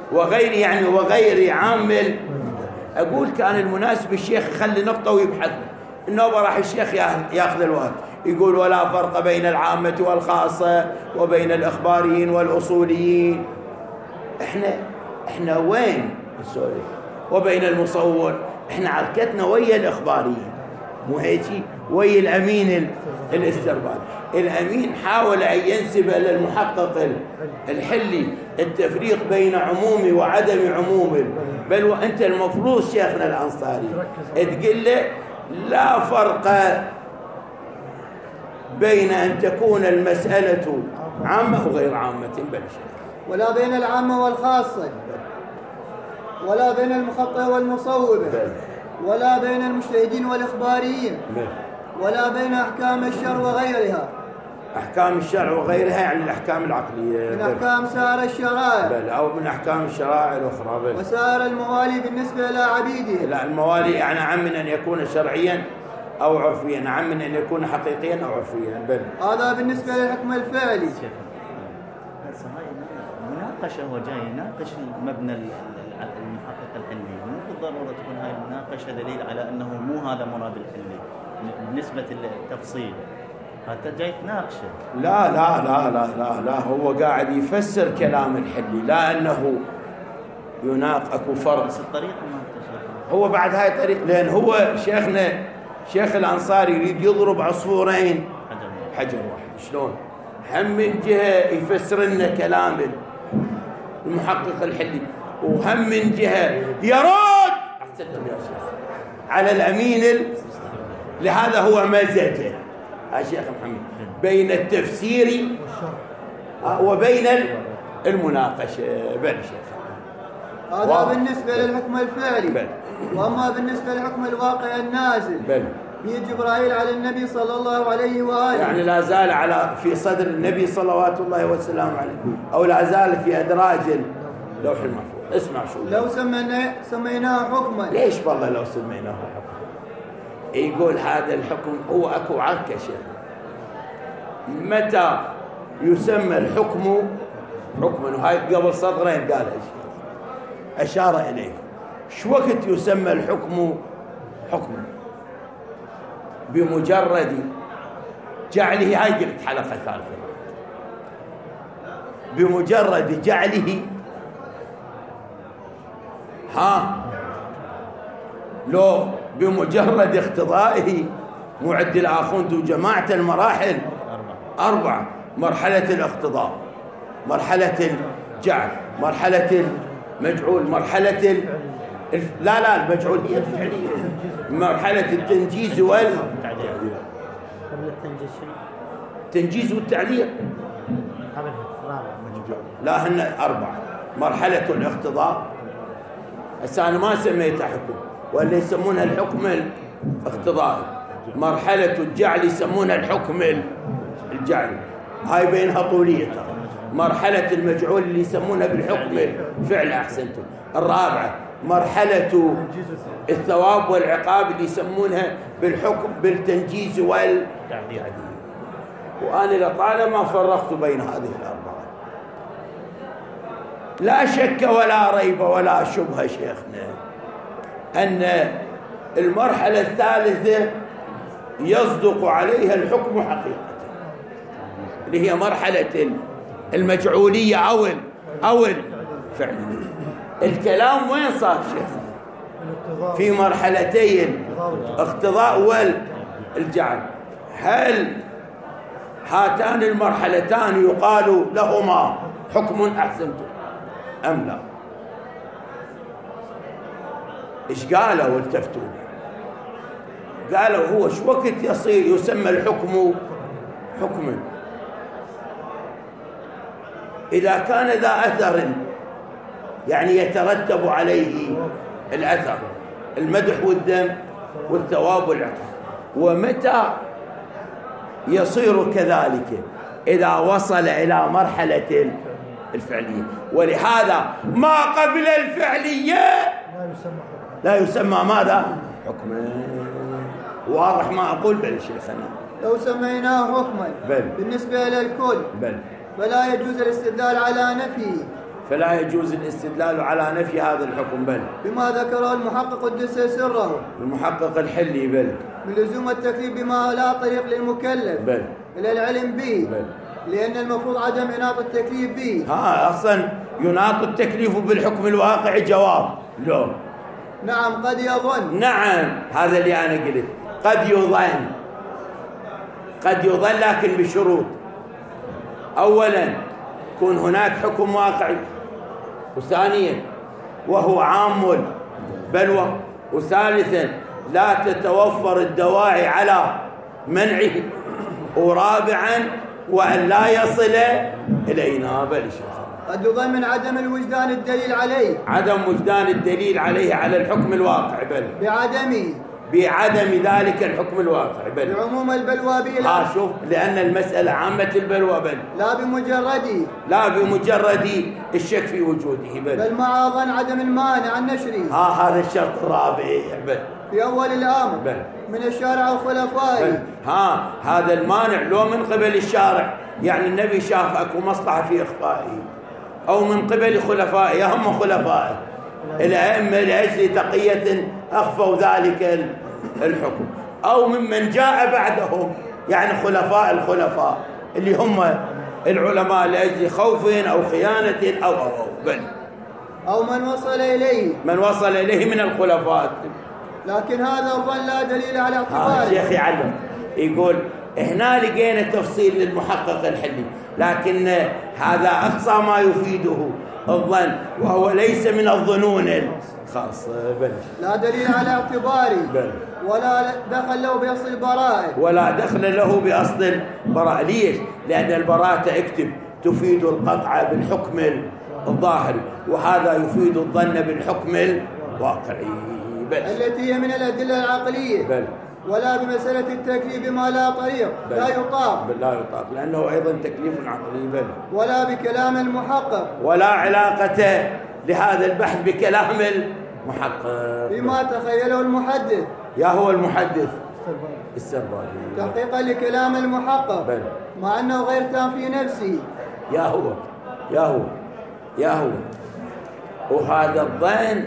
وغير يعني وغير عامل. أقول كان المناسب الشيخ يخلي نقطة ويبحث. النوبة راح الشيخ ياخذ الوقت يقول ولا فرق بين العامة والخاصة وبين الإخباريين والأصوليين. إحنا إحنا وين السؤال؟ وبين المصور. إحنا عركتنا ويا الإخباريين مو هيك، ويا الأمين الاسترباد. الأمين حاول أن ينسب للمحقق الحلي التفريق بين عمومي وعدم عمومي، بل وأنت المفروض شيخنا الأنصاري تقول له لا فرق بين أن تكون المسألة عامة وغير عامة، بل ولا بين العامة والخاصة، ولا بين المخطئ والمصوبة، ولا بين المجتهدين والإخباريين، ولا بين أحكام الشرع وغيرها. أحكام الشرع وغيرها يعني الأحكام العقلية من أحكام سائر الشرائع، بل أو من أحكام الشرائع الأخرى بل. وسائر الموالي بالنسبة إلى عبيده. لا، الموالي يعني عم من أن يكون شرعيا أو عرفيا، عم من أن يكون حقيقيا أو عرفيا بل. هذا بالنسبة للحكم الفعلي. مناقشة هو جاي يناقش مبنى المحقق الحلي، مو بالضرورة تكون هاي المناقشة دليل على أنه مو هذا مراد الحلي بالنسبة للتفصيل. فأنت جاي تناقشه. لا لا لا لا لا لا هو قاعد يفسر كلام الحلي، لا أنه يناق أكو فرق. بس الطريقة ما تشرح. هو بعد هاي الطريقة، لأن هو شيخنا شيخ الأنصاري يريد يضرب عصفورين حجر واحد. شلون؟ هم من جهة يفسر لنا كلام المحقق الحلي، وهم من جهة يرد أحسنتم يا شيخ على الأمين ال... لهذا هو مزجه يا شيخ محمد بين التفسير وبين المناقشة. بل شيخ هذا واضح. بالنسبة للحكم الفعلي بل. وأما بالنسبة للحكم الواقع النازل بل في جبرائيل على النبي صلى الله عليه وآله، يعني لا زال على في صدر النبي صلوات الله وسلامه عليه، أو لا زال في أدراج اللوح المحفوظ. اسمع شو لو سميناه سميناه حكما. ليش والله لو سميناه حكما؟ يقول هذا الحكم هو أكو عركة شيخ. متى يسمى الحكم حكما؟ وهاي قبل سطرين قالها الشيخ أشار إليه. شو وقت يسمى الحكم حكما؟ بمجرد جعله، هاي قلت حلقة ثالثة، بمجرد جعله ها لو بمجرد اقتضائه معد الآخوند وجماعة المراحل أربعة: مرحلة الاقتضاء، مرحلة الجعل، مرحلة المجعول، مرحلة ال... لا لا المجعول هي الفعلية، مرحلة التنجيز والتعليق. التنجيز والتعليق لا هن أربعة: مرحلة الاقتضاء، هسه أنا ما سميتها حكم ولا يسمونها الحكم الاقتضائي. مرحلة الجعل يسمونها الحكم الجعلي، هاي بينها طولية ترى. مرحلة المجعول اللي يسمونها بالحكم الفعل. أحسنتم. الرابعة مرحلة الثواب والعقاب اللي يسمونها بالحكم بالتنجيز والتعديل. وأنا لطالما فرقت بين هذه الأربعة. لا شك ولا ريب ولا شبهة شيخنا أن المرحلة الثالثة يصدق عليها الحكم حقيقة، اللي هي مرحلة المجعولية أو أو الفعلية. الكلام وين صار شيخ؟ في مرحلتين الاقتضاء والجعل. هل هاتان المرحلتان يقال لهما حكم أحسنتم أم لا؟ إيش قالوا والتفتوا؟ قالوا هو شو وقت يصير يسمى الحكم حكما؟ إذا كان ذا أثر يعني يترتب عليه الأثر، المدح والذم والثواب والعقاب. ومتى يصير كذلك؟ إذا وصل إلى مرحلة الفعلية. ولهذا ما قبل الفعلية لا يسمى ماذا؟ حكما. واضح ما أقول؟ بل شيخنا لو سميناه حكما بل. بالنسبة للكل بل. فلا يجوز الاستدلال على نفيه فلا يجوز الاستدلال على نفي هذا الحكم. بل بما ذكره المحقق قدس سره المحقق الحلي بل من لزوم التكليف بما لا طريق للمكلف بل إلى العلم به، بل لأن المفروض عدم إناط التكليف به. ها أصلا يناط التكليف بالحكم الواقعي جواب لا. نعم قد يظن. نعم هذا اللي أنا قلت، قد يظن قد يظن لكن بشروط. أولا يكون هناك حكم واقعي، وثانيا وهو عام بلوى، وثالثا لا تتوفر الدواعي على منعه، ورابعا وأن لا يصل إلينا. بل قد يظن من عدم الوجدان الدليل عليه، عدم وجدان الدليل عليه على الحكم الواقع بل بعدمه بعدم ذلك الحكم الواقع بل بعموم البلوى بلا. ها شوف، لأن المسألة عامة البلوى بل لا بمجرده لا بمجرد الشك في وجوده بل بل مع ظن عدم المانع عن نشره. ها هذا الشرط الرابع بل في أول الأمر بل من الشارع وخلفائه. ها هذا المانع لو من قبل الشارع، يعني النبي شاف اكو مصلحة في إخفائه، أو من قبل خلفائه هم خلفائه الأئمة لأجل تقية أخفوا ذلك الحكم، أو ممن جاء بعدهم يعني خلفاء الخلفاء اللي هم العلماء لأجل خوف أو خيانة أو أو أو بل أو من وصل إليه من وصل إليه من الخلفاء. لكن هذا الظن لا دليل على اعتباره. الشيخ يعلم يقول هنا لقينا تفصيل للمحقق الحلي، لكن هذا أقصى ما يفيده الظن، وهو ليس من الظنون الخاصة. بل لا دليل على اعتباره بل ولا دخل له بأصل البراءة ولا دخل له بأصل البراءة. ليش؟ لأن البراءة اكتب تفيد القطع بالحكم الظاهري، وهذا يفيد الظن بالحكم الواقعي بل التي هي من الأدلة العقلية بل ولا بمسألة التكليف بما لا طريق بل لا يطاق بل لا يطاق، لأنه أيضا تكليف عقلي. بل ولا بكلام المحقق ولا علاقة لهذا البحث بكلام المحقق بما تخيله المحدث يا هو المحدث السربالي تحقيقا لكلام المحقق بل مع أنه غير تام في نفسه. يا هو يا هو يا هو وهذا الظن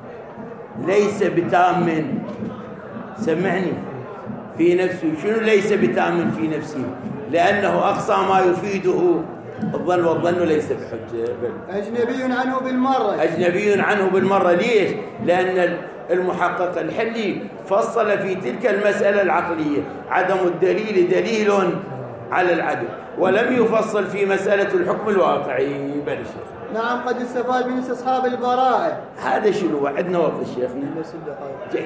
ليس بتام، سمعني، في نفسه. شنو ليس بتام في نفسه؟ لأنه أقصى ما يفيده الظن، والظن ليس بحجة بل أجنبي عنه بالمرة أجنبي عنه بالمرة. ليش؟ لأن المحقق الحلي فصل في تلك المسألة العقلية عدم الدليل دليل على العدم، ولم يفصل في مسألة الحكم الواقعي. بل الشيخ نعم قد استفاد من استصحاب البراءة. هذا شنو عندنا وقت الشيخنا جيد.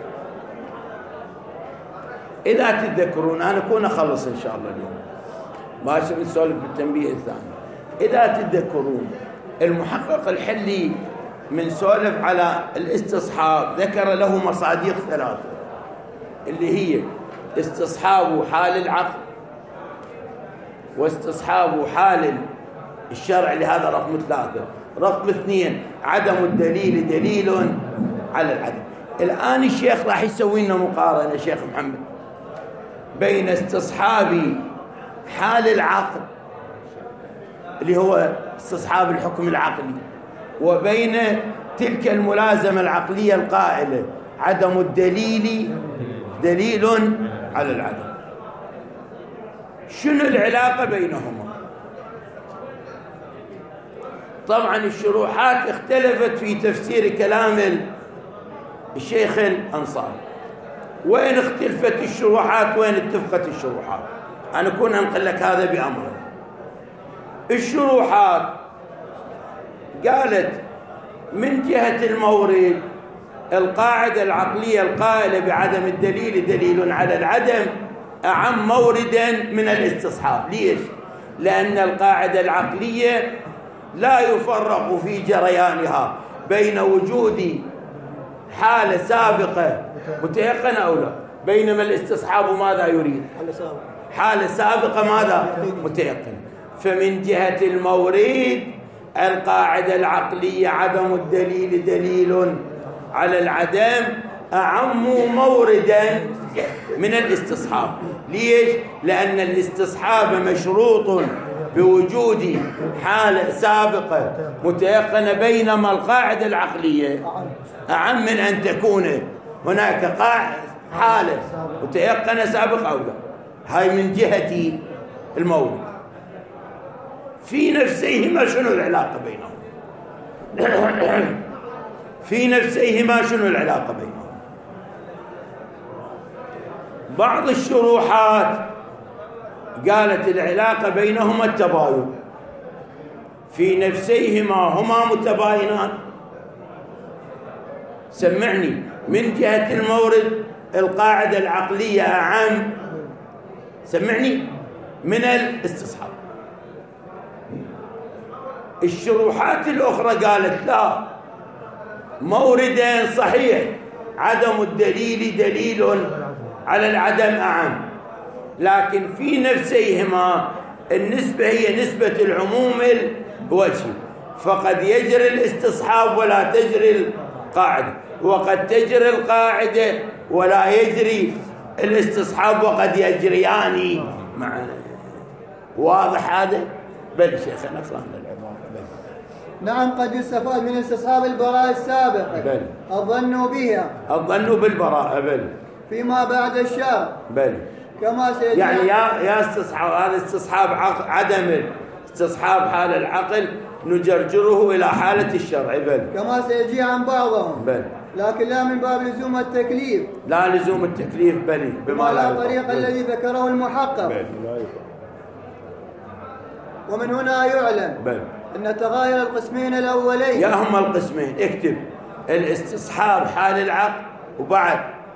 إذا تتذكرون أنا كون أخلص إن شاء الله اليوم، ماشي نسولف بالتنبيه الثاني. إذا تتذكرون المحقق الحلي من سولف على الاستصحاب ذكر له مصادق ثلاثة، اللي هي استصحاب حال العقل، واستصحاب حال الشرع، لهذا رقم ثلاثة. رقم اثنين عدم الدليل دليل على العدم. الآن الشيخ راح يسوي لنا مقارنة شيخ محمد بين استصحاب حال العقل اللي هو استصحاب الحكم العقلي، وبين تلك الملازمة العقلية القائلة عدم الدليل دليل على العدم. شنو العلاقة بينهما؟ طبعا الشروحات اختلفت في تفسير كلام الشيخ الأنصاري. وين اختلفت الشروحات وين اتفقت الشروحات؟ أنا كنت أنقل لك هذا بأمر. الشروحات قالت من جهة المورد القاعدة العقلية القائلة بعدم الدليل دليل على العدم أعم موردا من الاستصحاب. ليش؟ لأن القاعدة العقلية لا يفرق في جريانها بين وجود حالة سابقة متيقنة أو لا، بينما الاستصحاب ماذا يريد؟ حالة سابقة ماذا؟ متيقنة. فمن جهة المورد القاعدة العقلية عدم الدليل دليل على العدم أعم موردا من الاستصحاب. ليش؟ لأن الاستصحاب مشروط بوجود حالة سابقة متيقنة، بينما القاعدة العقلية أعم من أن تكون هناك قاعدة حالة متيقنة سابقة أو لا. هاي من جهة المورد. في نفسيهما شنو العلاقة بينهم؟ في نفسيهما شنو العلاقة بينهم؟ بعض الشروحات قالت العلاقة بينهما التباين، في نفسيهما هما متباينان. سمعني، من جهة المورد القاعدة العقلية أعم، سمعني، من الاستصحاب. الشروحات الأخرى قالت لا، موردين صحيح، عدم الدليل دليل على العدم أعم، لكن في نفسيهما النسبة هي نسبة العموم الوجهي، فقد يجري الاستصحاب ولا تجري القاعدة، وقد تجري القاعدة ولا يجري الاستصحاب، وقد يجريان معا. واضح هذا؟ بل شيخنا فهمنا العبارة. نعم، قد يستفاد من استصحاب البراءة السابقة بل الظن بها الظن بالبراءة بل فيما بعد الشرع بل كما سيجي. يعني يا يا استصحاب، هذا استصحاب عدم استصحاب حال العقل نجرجره إلى حالة الشرع بل كما سيجي عن بعضهم بل، لكن لا من باب لزوم التكليف، لا لزوم التكليف بل بما لا طريق الذي ذكره المحقق بل. ومن هنا يعلم بل أن تغاير القسمين الأولين، يا هم القسمين، اكتب الاستصحاب حال العقل وبعد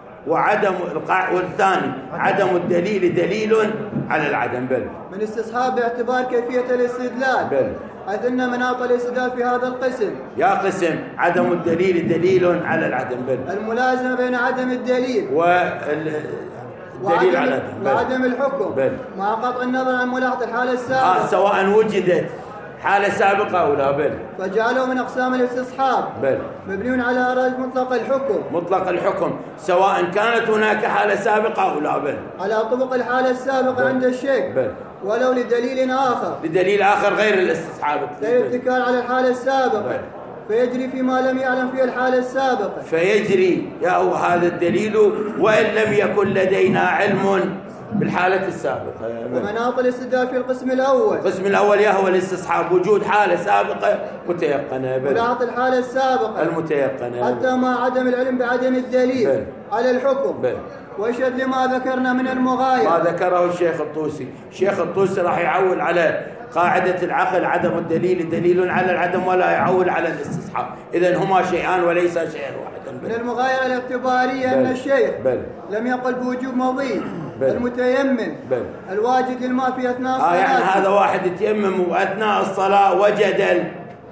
وعدم القاع، والثاني عدم الدليل دليل على العدم بل من استصحاب باعتبار كيفية الاستدلال بل، حيث أن مناط الاستدلال في هذا القسم يا قسم عدم الدليل دليل على العدم بل، الملازمة بين عدم الدليل والدليل وعدم, على العدم وعدم الحكم بل. مع قطع النظر عن ملاحظة الحالة السابقة آه سواء وجدت حالة سابقة أو لا بل، فجعلوا من أقسام الاستصحاب بل مبني على إرادة مطلق الحكم مطلق الحكم، سواء كانت هناك حالة سابقة أو لا بل، على طبق الحالة السابقة بل. عند الشيخ بل ولو لدليل آخر، لدليل آخر غير الاستصحاب، غير الاتكال على الحالة السابقة بل. فيجري فيما لم يعلم فيه الحالة السابقة، فيجري يا هو هذا الدليل وإن لم يكن لدينا علم بالحالة السابقة. ومناط الاستدلال في القسم الأول، القسم الأول يا هو الاستصحاب، وجود حالة سابقة متيقنة بل ملاحظة الحالة السابقة المتيقنة حتى مع عدم العلم بعدم الدليل بل. على الحكم بل. ويشهد لما ذكرنا من المغايرة ما ذكره الشيخ الطوسي. الشيخ الطوسي راح يعول على قاعدة العقل عدم الدليل دليل على العدم، ولا يعول على الاستصحاب، إذن هما شيئان وليس شيئا واحدا. من المغايرة الاعتبارية بل. أن الشيخ بل. لم يقل بوجوب مضي بل. المتيمم بل. الواجد للماء في أثناء الصلاة. آه يعني هذا واحد يتيمم وأثناء الصلاة وجد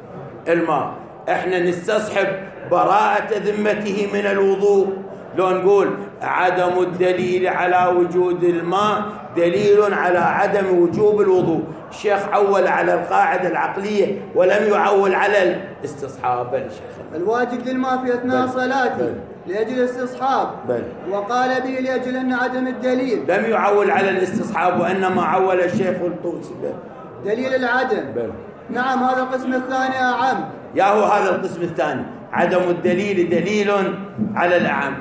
الماء، احنا نستصحب براءة ذمته من الوضوء، لو نقول عدم الدليل على وجود الماء دليل على عدم وجوب الوضوء. الشيخ عول على القاعدة العقلية ولم يعول على الاستصحاب. بل شيخ الواجب للماء في أثناء صلاته لأجل الاستصحاب، بل. وقال به لأجل أن عدم الدليل، لم يعول على الاستصحاب، وإنما عول الشيخ الطوسي دليل العدم. بل. نعم، هذا القسم الثاني أعم. يا هو هذا القسم الثاني عدم الدليل دليل على الأعم،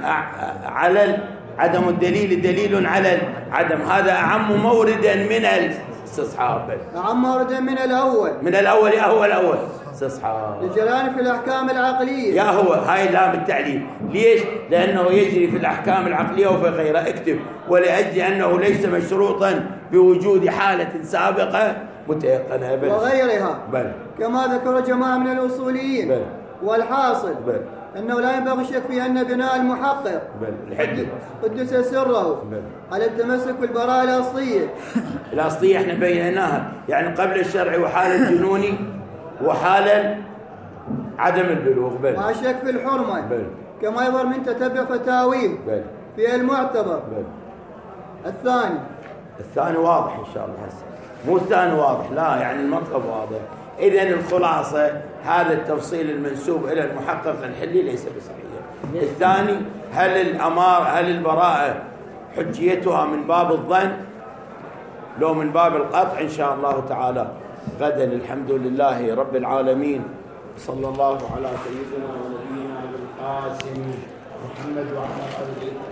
على عدم الدليل دليل على العدم، هذا أعم موردا من الاستصحاب، أعم موردا من الأول، من الأول يا هو الأول استصحاب لجريان في الأحكام العقلية يا هو هاي لام التعليل. ليش؟ لأنه يجري في الأحكام العقلية وفي غيرها، اكتب ولأجل أنه ليس مشروطا بوجود حالة سابقة متيقنة بل. وغيرها بل. كما ذكر جماعة من الأصوليين بل. والحاصل بل. أنه لا ينبغي الشك في أن بناء المحقق بل. قدس سره بل. على التمسك بالبراءة الأصلية. الأصلية احنا بيناها يعني قبل الشرع وحال الجنون وحال عدم البلوغ بل. مع الشك في الحرمة بل. كما يظهر من تتبع فتاويه بل. في المعتبر بل. الثاني الثاني واضح إن شاء الله هسه، مو الثاني واضح لا، يعني المطلب واضح. إذن الخلاصة هذا التفصيل المنسوب إلى المحقق الحلي ليس بصحيح. الثاني هل الأمار هل البراءة حجيتها من باب الظن لو من باب القطع إن شاء الله تعالى غدا. الحمد لله رب العالمين، صلى الله على سيدنا ونبينا القاسم محمد وعلى آله